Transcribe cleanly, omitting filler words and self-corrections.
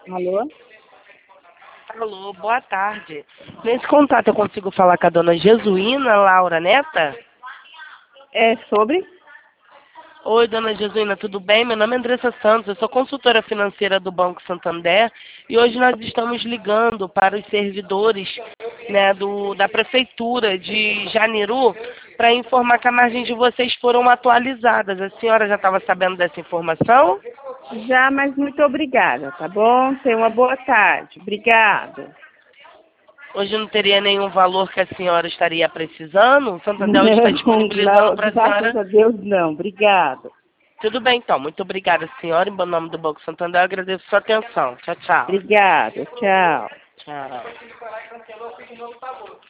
Alô? Alô, boa tarde. Nesse contato eu consigo falar com a dona Jesuína Laura Neta? É sobre? Oi, dona Jesuína, tudo bem? Meu nome é Andressa Santos, eu sou consultora financeira do Banco Santander e hoje nós estamos ligando para os servidores, né, da Prefeitura de Janiru para informar que a margem de vocês foram atualizadas. A senhora já estava sabendo dessa informação? Já, mas muito obrigada, tá bom? Tenha uma boa tarde. Obrigada. Hoje não teria nenhum valor que a senhora estaria precisando? O Santander hoje está Não, disponibilizando para a graças senhora. a Deus não. Obrigada. Tudo bem, então. Muito obrigada, senhora. Em nome do Banco Santander, eu agradeço a sua atenção. Tchau, tchau. Obrigada. Tchau. Tchau.